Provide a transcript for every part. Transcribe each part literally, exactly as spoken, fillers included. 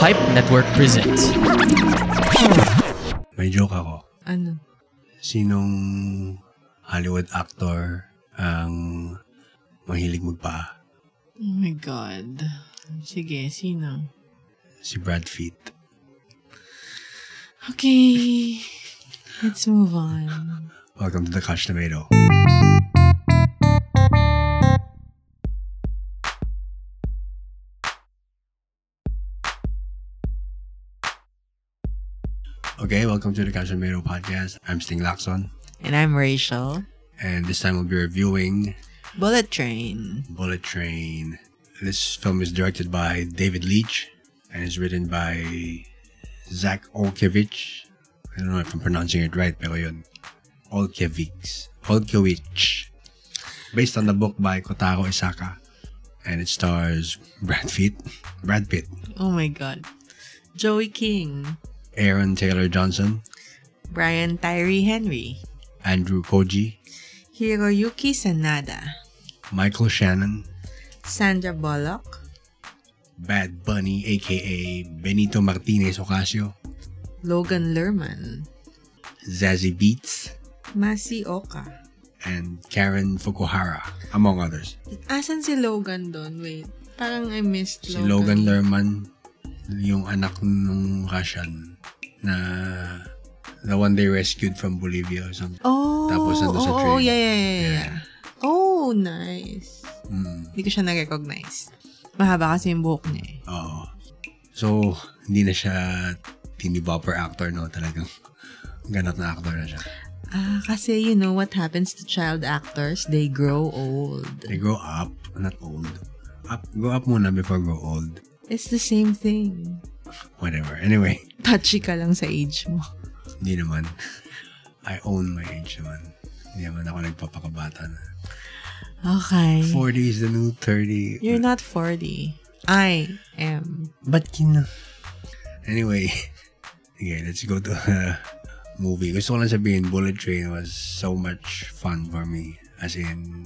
Pipe Network presents. May joke ako. Ano? Sinong Hollywood actor ang mahilig magpaa? Oh my God. Sige, sino? Si Brad Pitt. Okay. Let's move on. Welcome to the Couch Tomato. Okay, welcome to the Couch Tomato podcast. I'm Sting Lacson. And I'm Rachel. And this time we'll be reviewing Bullet Train. Bullet Train. This film is directed by David Leitch and is written by Zach Olkiewicz. I don't know if I'm pronouncing it right, pero yun. Olkiewicz. Olkiewicz. Based on the book by Kotaro Isaka. And it stars Brad Pitt. Brad Pitt. Oh my God. Joey King. Aaron Taylor Johnson. Brian Tyree Henry. Andrew Koji. Hiroyuki Sanada. Michael Shannon. Sandra Bullock. Bad Bunny, aka Benito Martinez Ocasio. Logan Lerman. Zazie Beetz. Masi Oka. And Karen Fukuhara, among others. Asan si Logan doon? Wait. Parang I missed Si Logan. Logan Lerman, yung anak nung Russian na the one they rescued from Bolivia or something. Oh, Tapos nandun sa oh, train. oh, yeah, yeah, yeah, yeah. Yeah. Oh, nice. Mm. Hindi ko siya na-recognize. Mahaba kasi yung buhok niya eh. Oo. So, hindi na siya teeny bopper actor, no? Talagang ganap na actor na siya. Ah, kasi you know what happens to child actors? They grow old. They grow up, not old. Up, grow up muna before grow old. It's the same thing. Whatever. Anyway. Touchy ka lang sa age mo. Hindi naman. I own my age naman. Hindi naman ako nagpapakabata na. Okay. forty is the new thirty. You're not forty. I am. But kin... Anyway. Okay, let's go to the movie. Gusto ko lang sabihin, Bullet Train was so much fun for me. As in...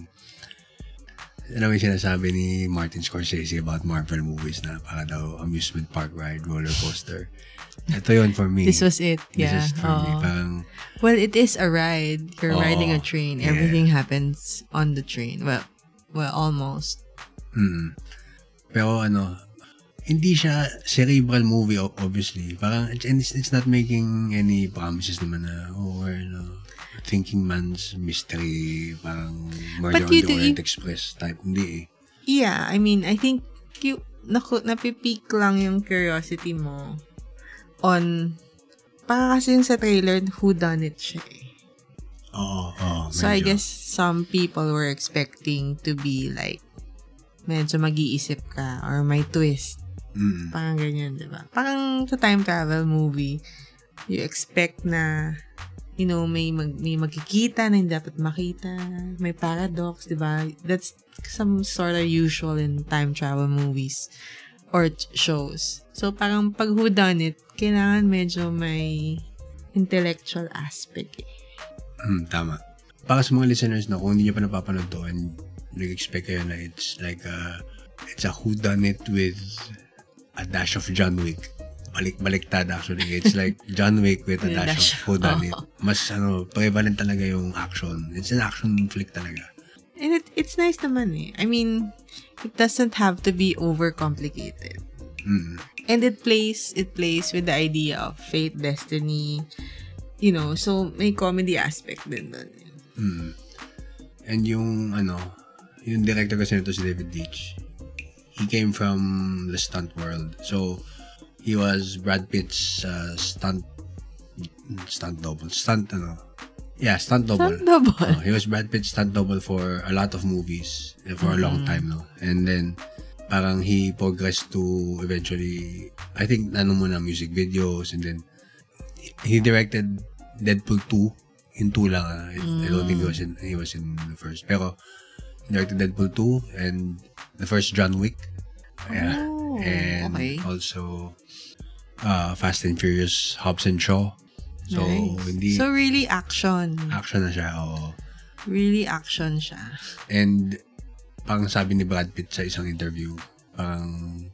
Ano yung sinasabi ni Martin Scorsese about Marvel movies na para daw amusement park ride, roller coaster. Ito yun for me. This was it. This Yeah. is for oh. me. Parang... Well, it is a ride. You're Oh, riding a train. yeah. Everything happens on the train. Well, well, almost. Mm. Pero ano, hindi siya cerebral movie, obviously. Parang, and it's, it's not making any promises naman na, oh, we're, no, thinking man's mystery, parang Murder on the do, Orient you, Express type. Hindi eh. Yeah, I mean, I think you, naku, napipeak lang yung curiosity mo on, parang kasi yung sa trailer, whodunit siya eh. Oo, oo. So, I guess some people were expecting to be like, medyo mag-iisip ka or may twist. Mm. Parang ganyan, di ba? Parang sa time travel movie, you expect na, you know, may, mag, may magkikita na hindi dapat makita. May paradox, di ba? That's some sort of usual in time travel movies or ch- shows. So, parang pag whodunit, kailangan medyo may intellectual aspect eh. Mm, tama. Para sa mga listeners na kung hindi nyo pa napapanood to and nag-expect kayo na it's like a, it's a whodunit with a dash of John Wick. Balik-baliktad actually. It's like John Wick with a dash, dash of whodunit. Oh. Mas ano, prevalent talaga yung action. It's an action flick talaga. And it it's nice naman eh. I mean, it doesn't have to be overcomplicated. Mm. And it plays it plays with the idea of fate, destiny, you know, so may comedy aspect din doon. Mm. And yung ano, yung director kasi nito si David Leitch. He came from the stunt world. So, he was Brad Pitt's uh, stunt stunt double. Stunt, ano? Yeah, stunt double. Stunt double. Uh, he was Brad Pitt's stunt double for a lot of movies for mm-hmm. a long time, no? And then, parang he progressed to eventually, I think, ano muna, music videos, and then, he directed Deadpool two. Yung two lang, uh, mm. I don't think he was in, he was in the first. Pero, directed Deadpool two, and the first John Wick. Yeah. Oh, and okay. also uh, Fast and Furious, Hobbs and Shaw. So, nice. hindi... So, really action. Action na siya, oo. Really action siya. And, parang sabi ni Brad Pitt sa isang interview, parang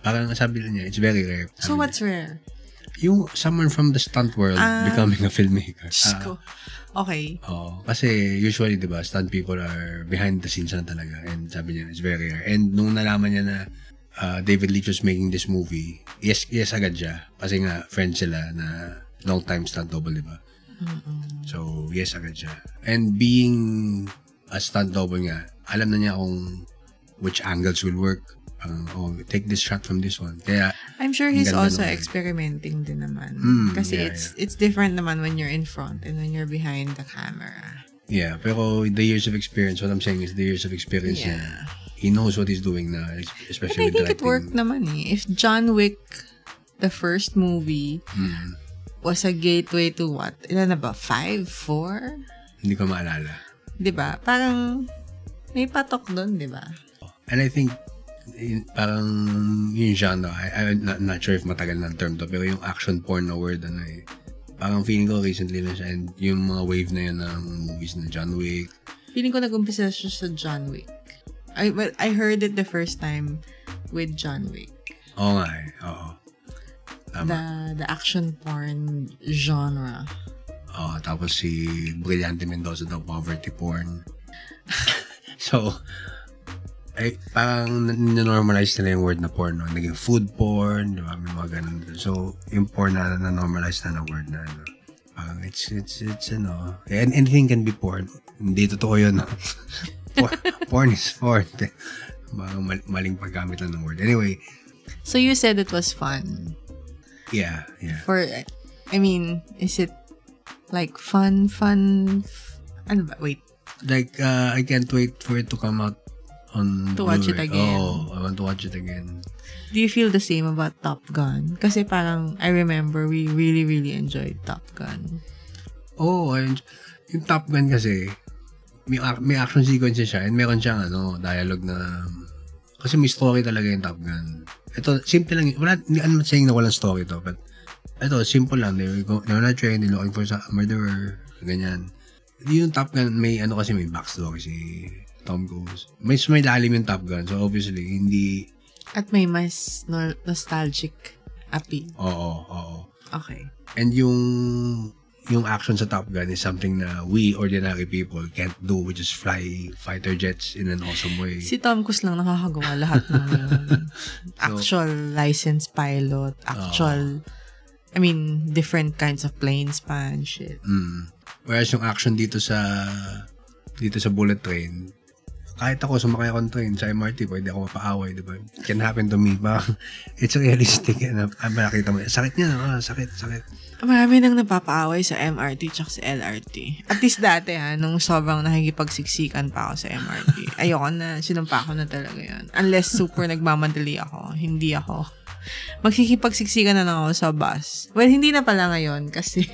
Parang sabi niya, it's very rare. So, what's niya. rare? Yung someone from the stunt world uh, becoming a filmmaker. Uh, okay. Oh, kasi usually, di ba, stunt people are behind the scenes na talaga. And sabi niya, it's very rare. And nung nalaman niya na uh, David Leitch was making this movie, yes, yes agad siya. Kasi nga, friends sila na long time stunt double, di ba? Mm-mm. So, yes agad siya. And being a stunt double nga, alam na niya kung which angles will work. Uh, oh, take this shot from this one. Kaya, I'm sure he's also naman. experimenting din naman. Mm, Kasi yeah, it's yeah. it's different naman when you're in front and when you're behind the camera. Yeah, pero the years of experience, what I'm saying is the years of experience yeah. niya, he knows what he's doing na, especially But I think with it worked naman eh. If John Wick, the first movie, mm. was a gateway to what? Ilan na ba? Five? Four? Hindi ko maalala. Diba? Parang may patok doon, diba? And I think in, parang yung genre, I, I'm not, not sure if matagal na term to, pero yung action porn na word, ano eh, parang feeling ko recently na siya, and yung mga wave na yun ng movies na John Wick. Feeling ko nag-umpisa siya sa John Wick. I well, I heard it the first time with John Wick. Oo nga eh, oo. Tama. The, the action porn genre. Oo, tapos si Brillante Mendoza daw, poverty porn. So, ay, parang na-normalize nila yung word na porn, no? Naging food porn, di ba? May mga ganun. So, yung porn na na-normalize na na word na, ano, parang it's, it's, it's, ano, and anything can be porn. Hindi totoo yun, no? porn, porn is porn. Parang mal- maling paggamit lang ng word. Anyway. So, you said it was fun. Yeah, yeah. For, I mean, is it like fun, fun, f- ano ba? Wait. Like, uh, I can't wait for it to come out on to watch it again. Oh, I want to watch it again. Do you feel the same about Top Gun? Kasi parang, I remember we really, really enjoyed Top Gun. Oh, I, yung Top Gun kasi, may, may action sequences siya and meron siyang ano, dialogue na, kasi may story talaga yung Top Gun. Ito, simple lang, wala, I'm not saying na walang story to, but ito, simple lang. They were on a train, they're looking for a murderer, ganyan. Yung Top Gun, may ano kasi, may backstory si Tom Cruise. May, may lalim yung Top Gun. So, obviously, hindi... At may mas no- nostalgic appeal. Oo, oo. Okay. And yung yung action sa Top Gun is something na we, ordinary people, can't do, which is fly fighter jets in an awesome way. Si Tom Cruise lang nakakagawa lahat ng actual so, licensed pilot, actual, uh, I mean, different kinds of planes pa and shit. Mm. Whereas yung action dito sa dito sa bullet train, kahit ako sumakay akong train sa M R T, pwede ako mapaaway, di ba? It can happen to me, ba? It's realistic. And, ah, nakita mo, sakit niya, ah, sakit, sakit. Marami nang napapaaway sa M R T tsaka sa L R T. At least dati, ha, nung sobrang nakikipagsiksikan pa ako sa M R T. Ayoko na, sinumpa ko na talaga yan. Unless super nagmamadali ako, hindi ako. Magkikipagsiksikan na lang ako sa bus. Well, hindi na pala ngayon kasi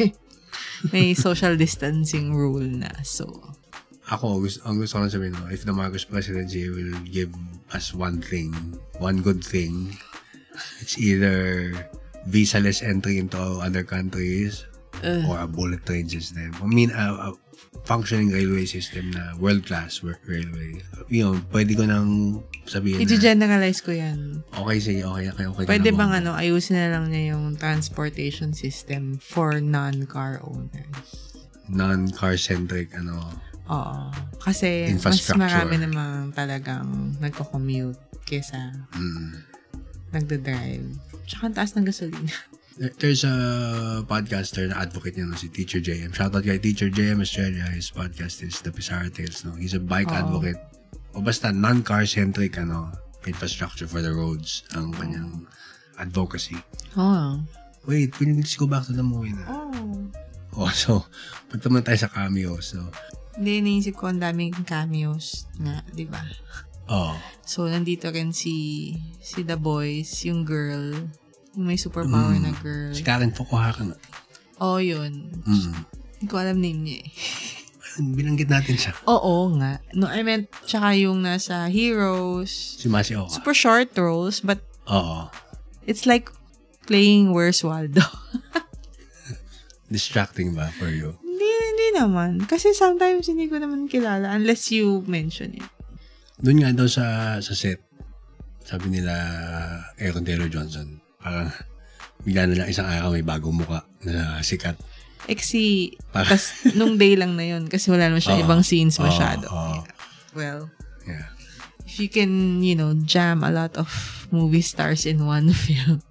may social distancing rule na, so... Ako, gusto, ang gusto ko lang sabihin, no, if the Marcos presidency will give us one thing, one good thing, it's either visa-less entry into other countries uh, or a bullet train system. I mean, a, a functioning railway system na world-class railway. You know, pwede ko nang sabihin na... I-generalize ko yan. Okay, sige, okay, okay, okay. Pwede bang ano, ayusin na lang niya yung transportation system for non-car owners? Non-car-centric, ano... Oo. Kasi mas marami namang talagang nagko-commute kesa mm. nagda-drive. Tsaka ang taas ng gasolina. There's a podcaster na advocate niya, no, si Teacher J M. Shoutout kay Teacher J M Australia. His podcast is The Pizarra Tales. No? He's a bike Oo. advocate. O basta non-car-centric ano, infrastructure for the roads ang kanyang advocacy. Oh. Wait, we need to go back to the movie na. Oh. Oh, so, punta muna tayo sa cameo. So, hindi, naisip ko ang daming cameos nga, di ba? Oo. Oh. So, nandito rin si si The Boys, yung girl, yung may superpower mm. na girl. Si Karen Fukuhara. Oo, oh, yun. Mm. Hindi ko alam name niya eh. Binanggit natin siya. Oo nga. No, I meant, tsaka yung nasa Heroes. Si Masi Oka. Super short roles, but Oo. It's like playing Where's Waldo. Distracting ba for you? Hindi, hindi naman. Kasi sometimes hindi ko naman kilala unless you mention it. Doon nga daw sa sa set, sabi nila Aaron Taylor Johnson, parang bigla na lang isang araw may bagong muka na sikat. Eh kasi, tas, nung day lang na yun, kasi wala naman siya oh, ibang scenes masyado. Oh, oh. Yeah. Well, yeah. If you can, you know, jam a lot of movie stars in one film,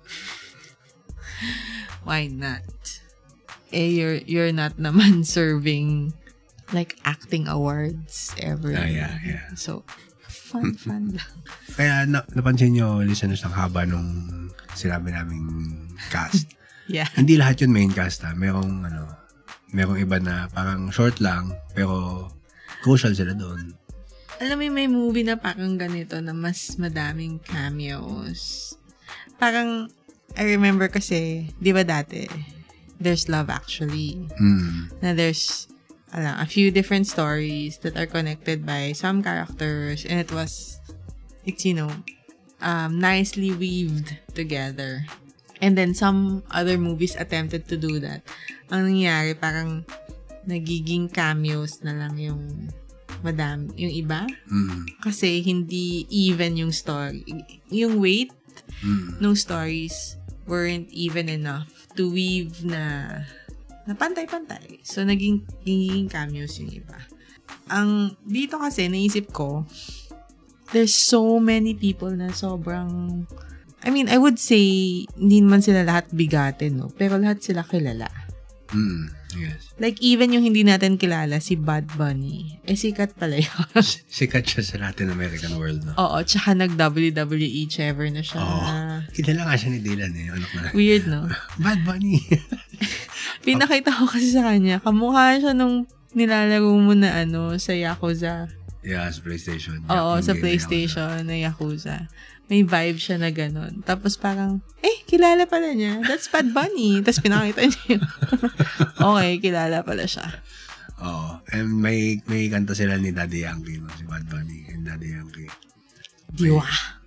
why not? Eh, you're, you're not naman serving like acting awards ever. Ah, yeah, yeah. So, fun, fun lang. Kaya na, napansin nyo, listeners, ng haba nung sinabi naming cast. Yeah. Hindi lahat yun main cast ha. Merong, ano, merong iba na parang short lang, pero crucial sila doon. Alam mo, may movie na parang ganito na mas madaming cameos. Parang, I remember kasi, di ba dati, there's Love Actually. Mm. Na there's, alam, a few different stories that are connected by some characters, and it was, it's, you know, um, nicely weaved together. And then some other movies attempted to do that. Ang nangyayari, parang nagiging cameos na lang yung madam, yung iba. Mm. Kasi hindi even yung story. Yung weight mm. ng stories weren't even enough to weave na na pantay-pantay. So, naging, naging cameos yung iba. Ang, dito kasi, naisip ko, there's so many people na sobrang, I mean, I would say, hindi naman sila lahat bigatin, no? Pero lahat sila kilala. Mm, yes. Like, even yung hindi natin kilala, si Bad Bunny, eh, sikat pala yun. Sikat siya sa Latin American world, no? Oo, tsaka nag-W W E ever na siya. Oo. Kilala nga siya ni Dylan, eh. Anak na. Weird, no? Bad Bunny. Pinakita ko kasi sa kanya, kamukha siya nung nilalaro mo na ano, sa Yakuza. Yeah, sa PlayStation. Oo, sa PlayStation na Yakuza. May vibe siya na ganun. Tapos parang, eh, kilala pala niya. That's Bad Bunny. Tapos pinakita niya. Okay, kilala pala siya. Oo. And may may kanta sila ni Daddy Yankee, no? Si Bad Bunny and Daddy Yankee. Diwa.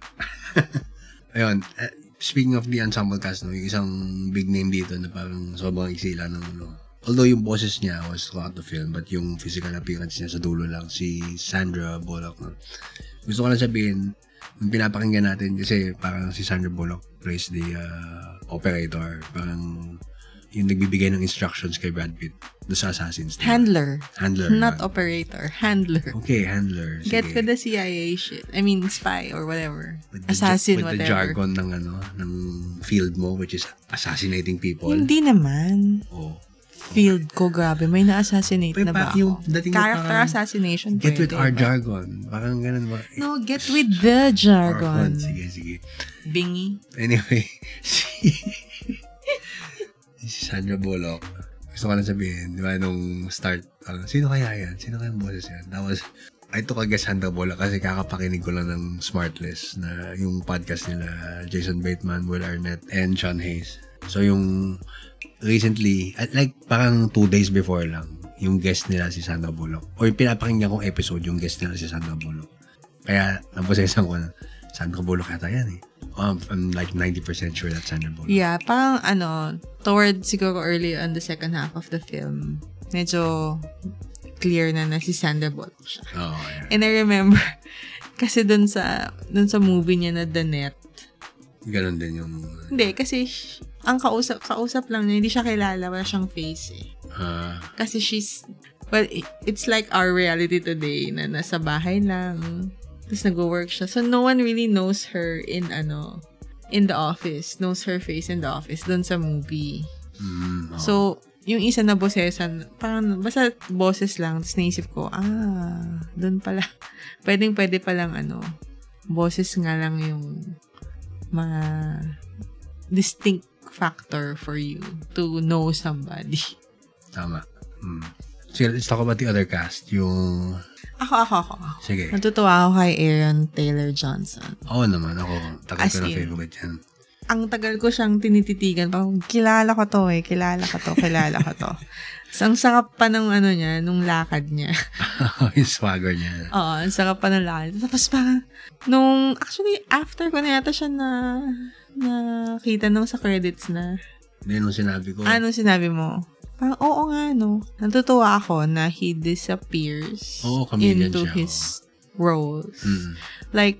Ayun. Uh, speaking of the ensemble cast, no, yung isang big name dito na parang sobrang iksila ng ano. Although yung boses niya was throughout the film, but yung physical appearance niya sa dulo lang, si Sandra Bullock. No? Gusto ko lang sabihin, yung pinapakinggan natin, kasi parang si Sandra Bullock plays the uh, operator. Parang yung nagbibigay ng instructions kay Brad Pitt do sa Assassins. Diba? Handler. Handler. Not right? Operator. Handler. Okay, handler. Sige. Get with the C I A shit. I mean, spy or whatever. With the, Assassin, with whatever. With the jargon ng, ano, ng field mo, which is assassinating people. Hindi naman. Oh. Field ko, grabe. May na-assassinate Pero na ba yung ako? Character parang, assassination. Get pwede, with our ba? jargon. Parang ganun ba? No, get with the jargon. Sige, sige. Bingy. Anyway, si, si Sandra Bullock, gusto ko lang sabihin, di ba, nung start, uh, sino kaya yan? Sino kaya yung boses yan? That was, I took a guess Sandra Bullock kasi kakapakinig ko lang ng Smartless na yung podcast nila, Jason Bateman, Will Arnett, and Sean Hayes. So yung recently, at like parang two days before lang, yung guest nila si Sandra Bullock. O yung pinapakinggan kong episode, yung guest nila si Sandra Bullock. Kaya, naposesan ko na, Sandra Bullock yata yan eh. Um, I'm like ninety percent sure that's Sandra Bullock. Yeah, parang ano, towards siguro early on the second half of the film, medyo clear na na si Sandra Bullock siya. Oh, yeah. And I remember, kasi dun sa, dun sa movie niya na The Net, ganon din yung... Hindi, kasi ang kausap, kausap lang niya, hindi siya kilala, wala siyang face eh. Uh, kasi she's, well, it's like our reality today na nasa bahay lang, tapos nag-work siya. So, no one really knows her in, ano, in the office, knows her face in the office, dun sa movie. mm, oh. So, yung isa na bosesan, parang, basta boses lang, tapos naisip ko, ah, dun pala, pwedeng pwede palang, ano, boses nga lang yung mga distinct factor for you to know somebody. Tama. Hmm. Sige, let's talk about the other cast. Yung... Ako, ako, ako. Sige. Natutuwa ako kay Aaron Taylor Johnson. Oo naman. Ako, tagal ko na in, favorite yan. Ang tagal ko siyang tinititigan. Parang, kilala ko to eh. Kilala ko to. Kilala ko to. So, ang sarap pa ng ano niya, nung lakad niya. Yung swagger niya. Oo, ang sarap pa ng lakad. Tapos parang, nung, actually, after ko na yata siya na, nakita nung sa credits na. Hindi, nung sinabi ko. Anong sinabi mo? Parang, oo nga, no. Natutuwa ako na he disappears Oo, into siya, his oh. roles. Mm. Like,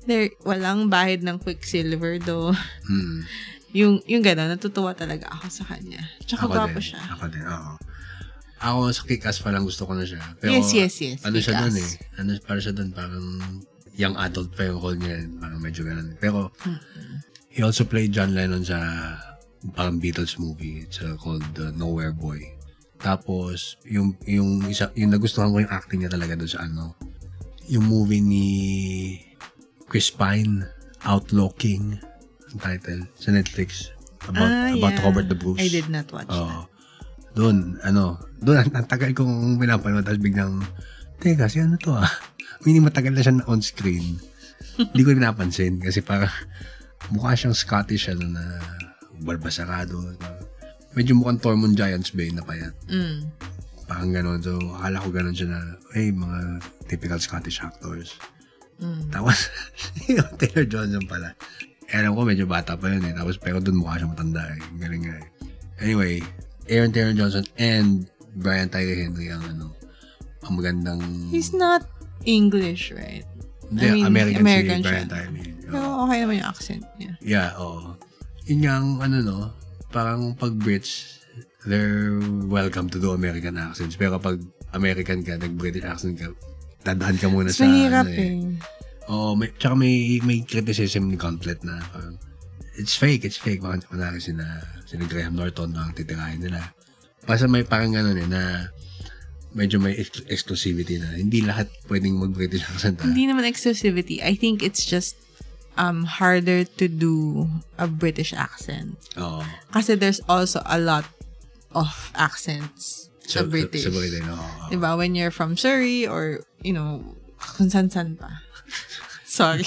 there, walang bahid ng Quicksilver do. Hmm. yung, yung gano'n, natutuwa talaga ako sa kanya. Tsaka gwapo siya. Ako din, oo. Ako sa Kick-Ass pa lang gusto ko na siya. Pero, yes, yes, yes. Ano Kick-Ass. siya doon eh. Ano, para siya doon, parang young adult pa yung role niya. Parang medyo gano'n. Pero, mm-hmm. he also played John Lennon sa parang Beatles movie. It's uh, called uh, Nowhere Boy. Tapos, yung, yung isa, yung nagustuhan ko yung acting niya talaga doon sa ano, yung movie ni Chris Pine, Outlaw King, ang title, sa Netflix. About, ah, about yeah. Robert the Bruce. I did not watch uh, that. Doon, ano, doon, ang tagal kong pinapanood, tapos biglang, teka, si ano to ah? Hindi matagal na siya na on-screen. Hindi ko pinapansin, kasi parang, mukha siyang Scottish, ano, na balbasarado. Medyo mukhang Tormund Giantsbane na payat. Mm. Parang gano'n. So, akala ko gano'n siya na, hey, mga typical Scottish actors. Mm. Tapos, yung Taylor Johnson pala. Eh, alam ko, medyo bata pa yun eh. Tapos, pero dun mukha siya matanda eh. Galing nga eh. Anyway, Aaron Taylor Johnson and Brian Tyree Henry ang ano, ang magandang... He's not English, right? Hindi, I mean, American, American si Brian siya. Tyree. Pero okay naman yung accent niya. Yeah, oo. Yun nga ang ano no, parang pag Brits, they're welcome to do American accents. Pero pag American ka, nag-British accent ka, dadaan ka muna Mas sa... mahirap ano, eh. Oo, may, tsaka may, may criticism ni Gauntlet na parang, it's fake, it's fake. Bakit kunwari sina, sina Graham Norton na ang titirahin nila. Basta may parang gano'n eh, na medyo may ex- exclusivity na. Hindi lahat pwedeng mag-British accent. Ha? Hindi naman exclusivity. I think it's just um harder to do a British accent. Oo. Kasi there's also a lot of accents sa, sa British. Sa British, no? Diba? When you're from Surrey or, you know, kung san-san pa. Sorry.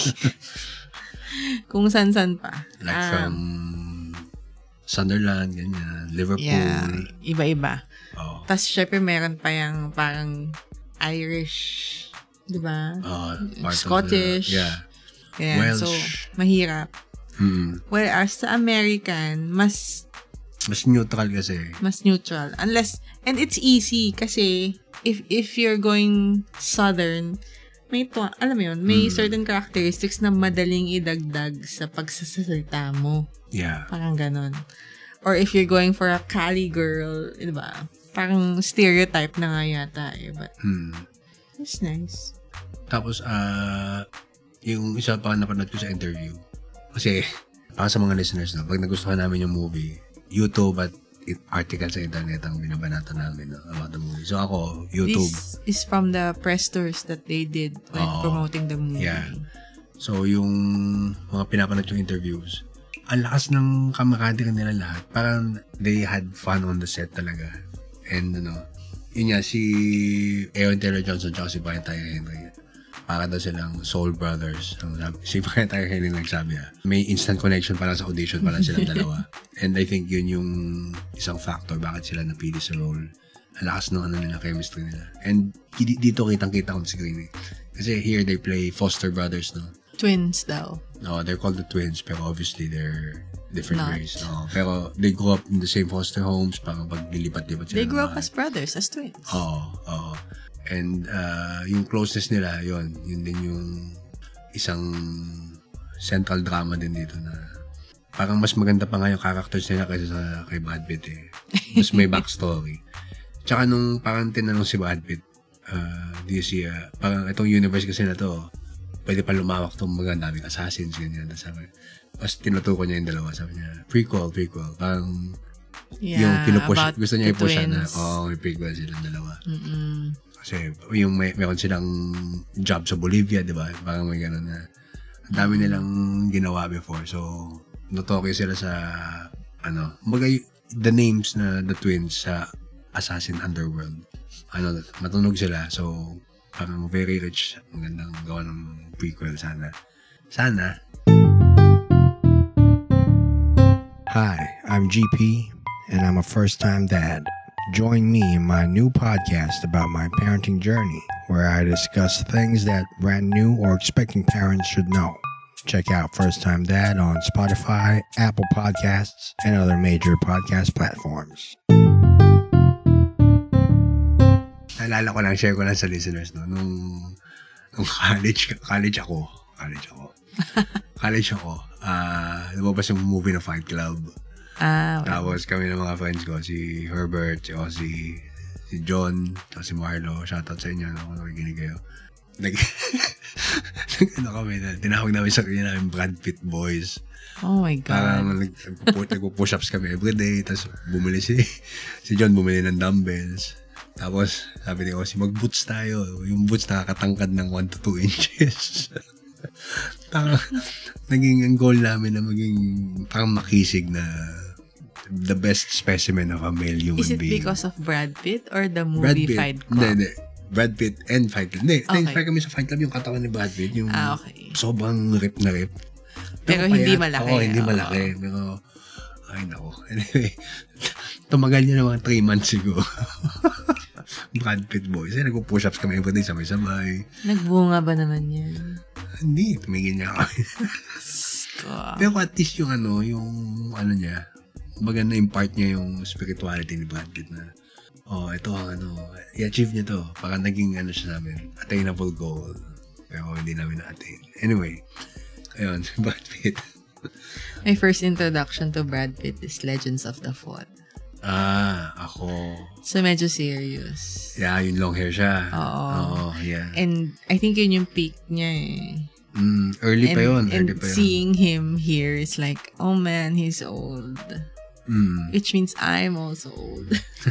Kung san-san pa. Like um, from Sunderland, ganyan, Liverpool. Yeah, iba-iba. Oh. Tapos, syempre, meron pa yung parang Irish, di ba? Uh, Scottish. The, yeah. Kaya, Welsh. so, mahirap. Hmm. Whereas, sa American, mas mas neutral kasi. Mas neutral. Unless, and it's easy kasi if if you're going southern, may to, alam mo yun, may mm. certain characteristics na madaling idagdag sa pagsasalita mo. Yeah. Parang ganon. Or if you're going for a Cali girl, di ba? Parang stereotype na nga yata eh. But, hmm. it's nice. Tapos, ah, uh, yung isa pa napanood ko sa interview. Kasi, para sa mga listeners na, pag nagustuhan namin yung movie, YouTube at article sa internet ang binabanata namin no, about the movie. So ako, YouTube. This is from the press tours that they did when oh, promoting the movie. Yeah. So yung mga pinapanood yung interviews, ang lakas ng kamakadiri nila lahat. Parang they had fun on the set talaga. And ano, yun nga, si Aaron Taylor Johnson at si Brian Tyree Henry. Para daw silang soul brothers. Si Brian Tyree Henry nagsabi ha. May instant connection pa lang sa audition pa lang silang dalawa. And I think yun yung isang factor bakit sila napili sa role. Ang lakas ng ano nila, chemistry nila. And dito kitang-kita ko sa screen eh. Kasi here they play foster brothers, no? Twins daw. No, they're called the twins, pero obviously they're different Not. race. No, pero they grew up in the same foster homes, parang pag lilipat-lipat sila. They grew naman. up as brothers, as twins. Oo, oo. And uh, yung closeness nila, yun, yun din yung isang central drama din dito na parang mas maganda pa nga yung characters nila kaysa sa kay Brad Pitt eh. Mas may backstory. Tsaka nung parang tinanong si Brad Pitt, uh, di siya, parang itong universe kasi na to, pwede pa lumawak itong mga daming assassins, ganyan. Sabi, tapos tinutuko niya yung dalawa. Sabi niya, prequel, prequel. Parang yeah, yung pinupush, gusto niya i-push na, oh, may prequel silang dalawa. Mm-mm. Kasi yung may, meron silang job sa Bolivia, di ba? Parang may gano'n na, ang dami nilang ginawa before. So, notoke sila sa, ano, kumbaga, the names na the twins sa Assassin Underworld. Ano, matunog sila. So, parang very rich. Ang gandang gawa ng prequel sana. Sana. Hi, I'm G P, and I'm a first-time dad. Join me in my new podcast about my parenting journey, where I discuss things that brand new or expecting parents should know. Check out First Time Dad on Spotify, Apple Podcasts, and other major podcast platforms. Naalala ko lang, share ko lang sa listeners, no? Nung, nung college, college ako, college ako. college ako. Ah, uh, lumabas yung movie na Fight Club. Ah, okay. Tapos kami ng mga friends ko, si Herbert, si Ozzy, si John, si Marlo. Shoutout sa inyo, no? Kung nakikinig kayo. Nag, ano kami, tinawag namin sa kanya namin Brad Pitt Boys. Oh my God. Parang nag, nagpo-push-ups kami everyday. Tapos bumili si, si John, bumili ng dumbbells. Tapos sabi ni Ozzy, mag-boots tayo. Yung boots nakakatangkad ng one to two inches. Parang naging ang goal namin na maging parang makisig na the best specimen of a male human Is it being. because of Brad Pitt or the movie Brad Pitt, Fight Club? Hindi, hindi. Brad Pitt and Fight Club. Hindi, Okay. na-inspire kami sa Fight Club yung katawan ni Brad Pitt. Yung Ah, okay. sobrang rip na rip. Pero hindi malaki. Oo, hindi Oo. malaki. Pero, ay nako. Anyway, tumagal niya na mga three months siguro. Brad Pitt Boys. Eh, nagpo-push-ups kami everyday, sabay-sabay. Nagbunga ba naman yan? Hindi, tumigil niya kami. God. Pero at least yung ano, yung ano niya, baga na-impart niya yung spirituality ni Brad Pitt na, oh, ito ang ano, i-achieve niya to. Parang naging ano siya namin, attainable goal. Pero hindi namin na-attain. Anyway, ayun, Brad Pitt. My first introduction to Brad Pitt is Legends of the Fall. Ah, ako. So, medyo serious. Yeah, yung long hair siya. Oo. Oo, yeah. And I think yun yung peak niya eh. Mm, early and, pa yun. And Early pa yun. seeing him here is like, oh man, he's old. Mm. Which means I'm also old.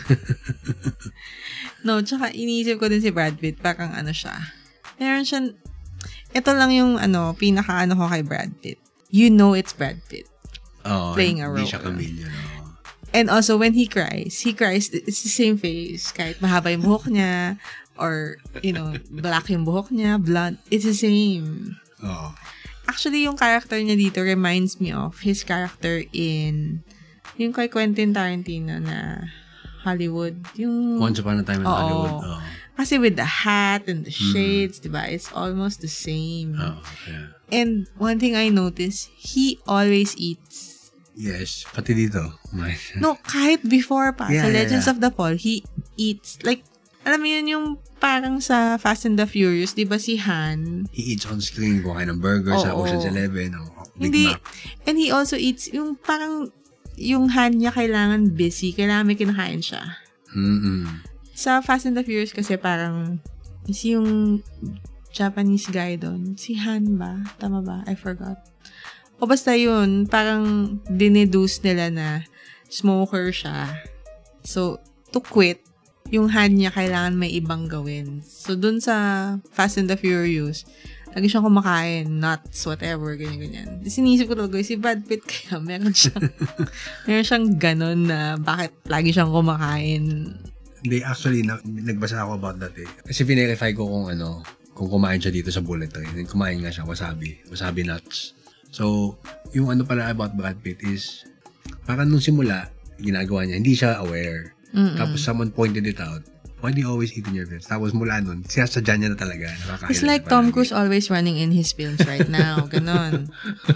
No, tsaka iniisip ko din si Brad Pitt, parang ano siya. Meron siya, ito lang yung ano, pinaka-ano ko kay Brad Pitt. You know it's Brad Pitt. Oo, Playing a hindi role. siya chameleon. No? And also, when he cries, he cries, it's the same face. Kahit mahaba yung buhok niya, or, you know, black yung buhok niya, blonde, it's the same. Oo. Actually, yung character niya dito reminds me of his character in yung kay Quentin Tarantino na Hollywood. Yung, Once Upon a Time in Oo. Hollywood. Oo. Kasi with the hat and the shades, mm. diba? It's almost the same. Oh, yeah. And one thing I noticed, he always eats. Yes, pati dito. My... No, kahit before pa, Yeah, sa yeah, Legends yeah. of the Fall, he eats. Like, alam mo yun yung parang sa Fast and the Furious, di ba si Han? He eats on screen, kumain ng burger sa Oo. Ocean's Eleven. O Big Hindi, Mac. and he also eats, yung parang, yung Han niya kailangan busy, kailangan may kinakain siya. Mm-mm. Sa Fast and the Furious kasi parang, is yung Japanese guy doon, si Han ba? Tama ba? I forgot. O basta yun, parang dineduce nila na smoker siya. So, to quit, yung Han niya kailangan may ibang gawin. So, dun sa Fast and the Furious, lagi siyang kumakain, nuts, whatever, ganyan-ganyan. Sinisip ko talaga, si Brad Pitt kaya meron siyang, meron siyang ganon na bakit lagi siyang kumakain. Hindi, actually, na, nagbasa ako about that eh. Kasi verify ko kung ano, kung kumain siya dito sa bullet train. And kumain nga siya, wasabi. Wasabi nuts. So, yung ano pala about Brad Pitt is, parang nung simula, ginagawa niya, hindi siya aware. Mm-mm. Tapos someone pointed it out. Why do you always eat in your films? Tapos mula nun, sinasadya niya na talaga. It's like Tom Cruise always running in his films right now. Ganon.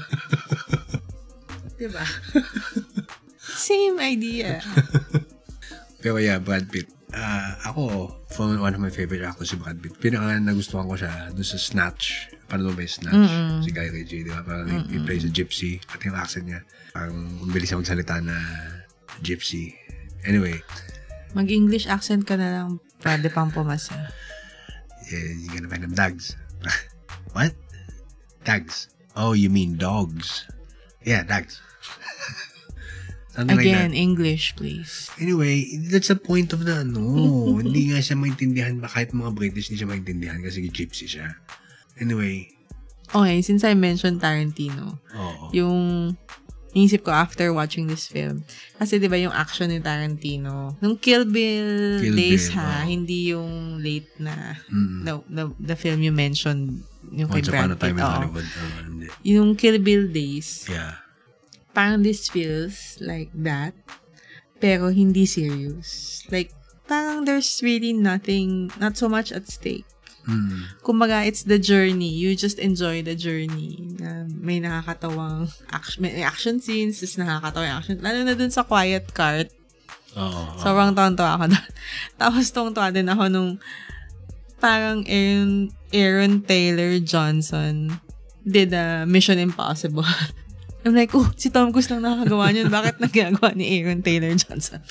Diba? Same idea. Pero yeah, Brad Pitt. Uh, ako, from one of my favorite actors si Brad Pitt. Pinaka nagustuhan ko siya doon sa Snatch. Paano ba yung Snatch? Mm-mm. Si Guy Ritchie, di ba? Parang he plays a gypsy. Pati yung accent niya. Parang mabilis siya magsalita na gypsy. Anyway. Mag-English accent ka na lang. Pwede pang pumasa. Yeah, you're gonna find them dogs. What? Dogs. Oh, you mean dogs. Yeah, dogs. Something Again, like that. English, please. Anyway, that's the point of the ano. Hindi nga siya maintindihan ba kahit mga British hindi siya maintindihan kasi gypsy siya. Anyway. Okay, since I mentioned Tarantino, Oo. yung inisip ko after watching this film, kasi di ba yung action ni Tarantino, nung Kill Bill Kill days Bill, ha, oh. hindi yung late na, Mm. the, the, the film you mentioned, yung kay Once Upon Brad a Time Pitt. in oo. Hollywood. Oh, hindi. Yung Kill Bill days, Yeah. parang this feels like that, pero hindi serious. Like, parang there's really nothing, not so much at stake. Mm. Kumbaga, it's the journey. You just enjoy the journey. Na may nakakatawang action, may action scenes, is nakakatawang action. Lalo na dun sa Quiet Cart. Oo. Sobrang tonto ako doon. Tapos tongtuwa din ako nung parang Aaron, Aaron Taylor Johnson did uh, Mission Impossible. I'm like, oh, si Tom Cruise lang nakakagawa niyan. Bakit nagagawa ni Aaron Taylor Johnson?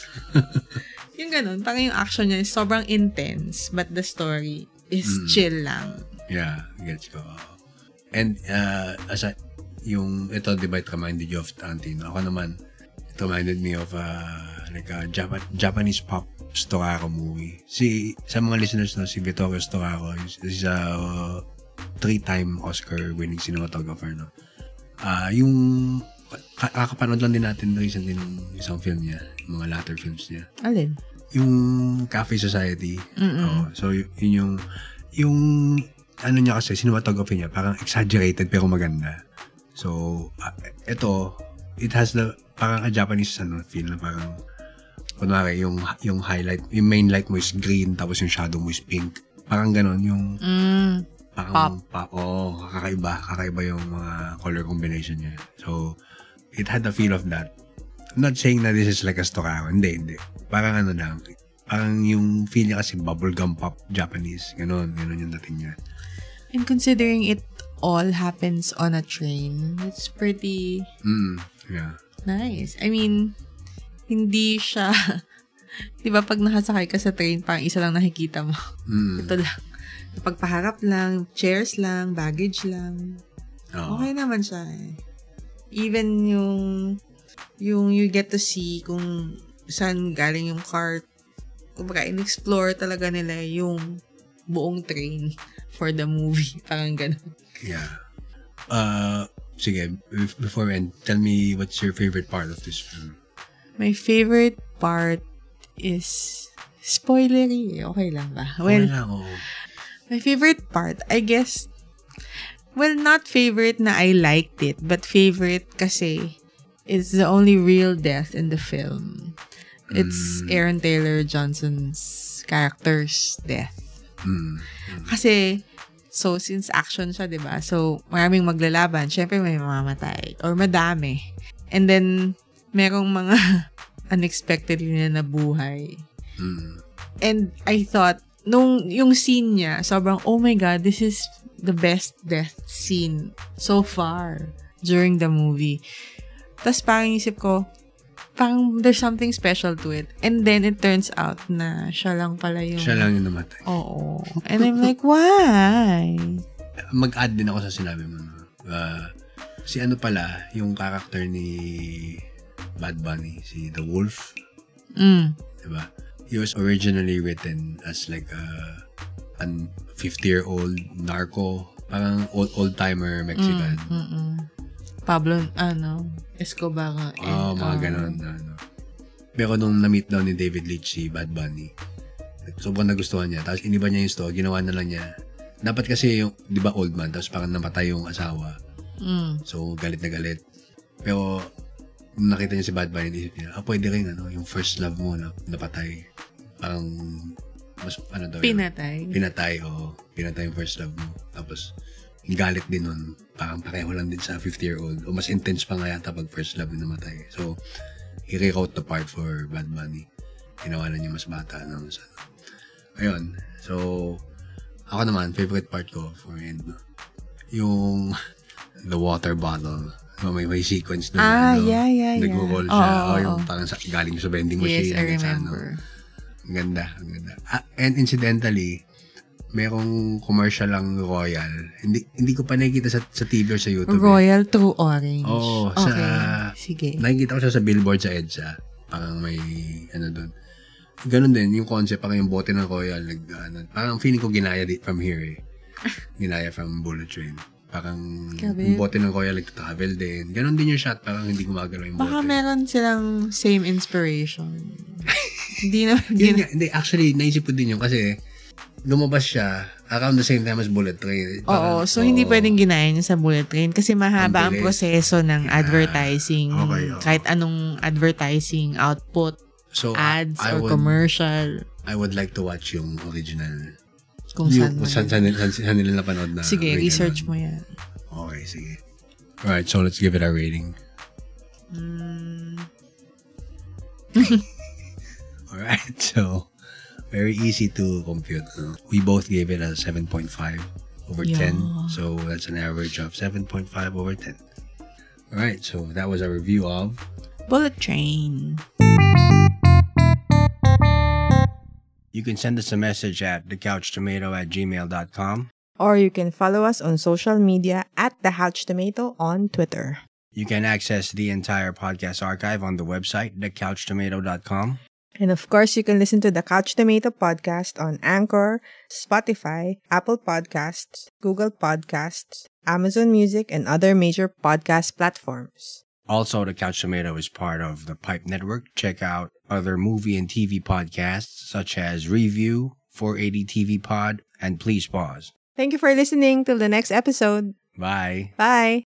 Yung ganun, parang yung action niya is sobrang intense, but the story is mm. chill lang. Yeah, gets ko. And, uh, as a, yung, ito, di ba, it reminded you of Tarantino. Ako naman, it reminded me of, uh, like a Jap- Japanese pop Storaro movie. Si, sa mga listeners na, si Vittorio Storaro is, is a uh, three-time Oscar-winning cinematographer, no? Ah, uh, yung kakapanood lang din natin recently ng isang film niya, yung mga latter films niya. Alin? Yung Cafe Society. Oh, so y- yun yung yung ano niya kasi cinematography niya parang exaggerated pero maganda. So uh, ito it has the parang a Japanese ano feel na parang kunwari yung yung highlight, yung main light mo is green tapos yung shadow mo is pink. Parang gano'n yung mm. Parang, pop. Pa, oh, kakaiba. Kakaiba yung mga color combination niya. So, it had the feel of that. I'm not saying na this is like a Storaro. Hindi, hindi. Parang ano lang. Parang yung feel niya kasi bubblegum pop Japanese. Ganon. Ganon yung dating niya. And considering it all happens on a train, it's pretty mm, yeah. nice. I mean, hindi siya... Di ba pag nakasakay ka sa train, parang isa lang nakikita mo. Mm. Ito lang. Pagpaharap lang, chairs lang, baggage lang. Oh. Okay naman siya eh. Even yung yung you get to see kung saan galing yung cart. Kumbaga, in-explore talaga nila yung buong train for the movie. Parang ganun. Yeah. Uh, sige, before we end, tell me what's your favorite part of this film? My favorite part is spoilery. Okay lang ba? Well, okay lang, oh. My favorite part, I guess, well, not favorite na I liked it, but favorite kasi it's the only real death in the film. It's mm. Aaron Taylor Johnson's character's death. Mm. Mm. Kasi, so, since action siya, diba? So, maraming maglalaban. Syempre, may mamamatay. Or madami. And then, merong mga unexpected na nabuhay. Mm. And I thought, nung yung scene niya, sobrang, oh my God, this is the best death scene so far during the movie. Tapos parang isip ko, parang there's something special to it. And then it turns out na siya lang pala yung... Siya lang yung namatay. Oo. And I'm like, why? Mag-add din ako sa sinabi mo. No? Uh, si ano pala, yung character ni Bad Bunny, si The Wolf. Mm. Diba? He was originally written as like a an fifty-year-old narco, parang old old-timer Mexican. Mm, mm, mm. Pablo, ano, Escobar. Oo, oh, mga uh, ganon. Ano. Pero nung na-meet daw ni David Leitch si Bad Bunny, sobrang nagustuhan niya. Tapos iniba niya yung story, ginawa na lang niya. Dapat kasi yung, di ba old man, tapos parang namatay yung asawa. Mm. So, galit na galit. Pero, nung nakita niya si Bad Bunny, isip niya, ah, pwede rin, ano, yung first love mo na napatay. Parang, mas, ano daw Pinatay. Yun? Pinatay, oo. Pinatay yung first love mo. Tapos, yung galit din nun, parang pareho lang din sa fifty-year-old. O mas intense pa nga yata pag first love yung namatay. So, he rewrote the part for Bad Bunny. Ginawa na niya mas bata. No? So, ayun. So, ako naman, favorite part ko for end, no? Yung the water bottle. So, may, may sequence doon. Ah, ano, yeah, yeah, yeah. Nag-roll siya. Oh, o yung parang sa, galing sa vending machine. Yes, I remember. Sa, ano. Ang ganda, ang ganda. Ah, and incidentally, merong commercial lang Royal. Hindi hindi ko pa nakikita sa, sa T V or sa YouTube. Royal eh. True Orange. Oo. Okay. Sa, sige. Nakikita ko siya sa billboard sa EDSA. Parang may, ano doon. Ganun din, yung concept, parang yung bote ng Royal. Like, ano, parang feeling ko ginaya di, from here eh. Ginaya from Bullet Train. Parang Grabe. yung bote ng Royal nag-travel din. Ganon din yung shot, parang hindi gumagalaw yung bote. Baka meron silang same inspiration. Hindi na. Yun nga, hindi, actually, naisip ko din yun kasi lumabas siya around the same time as Bullet Train. Oo, so oh. hindi pwedeng ginaya niya sa Bullet Train kasi mahaba ang, ang proseso ng yeah. advertising. Okay, oh. Kahit anong advertising output, so, ads I, I or would, commercial. I would like to watch yung original. Kung saan yung, mo saan, saan, saan, saan nila napanood na. Sige, research mo yan. Okay, sige. Alright, so let's give it a rating. Mm. Alright, so very easy to compute. No? We both gave it a seven point five. over Yeah. ten. So that's an average of seven point five over ten. All right, so that was a review of Bullet Train. You can send us a message at thecouchtomato at gmail dot com. Or you can follow us on social media at The Couch Tomato on Twitter. You can access the entire podcast archive on the website, the couch tomato dot com. And of course, you can listen to the Couch Tomato podcast on Anchor, Spotify, Apple Podcasts, Google Podcasts, Amazon Music, and other major podcast platforms. Also, The Couch Tomato is part of the Pipe Network. Check out other movie and T V podcasts such as Review, four eighty T V Pod, and Please Pause. Thank you for listening. Till the next episode. Bye. Bye.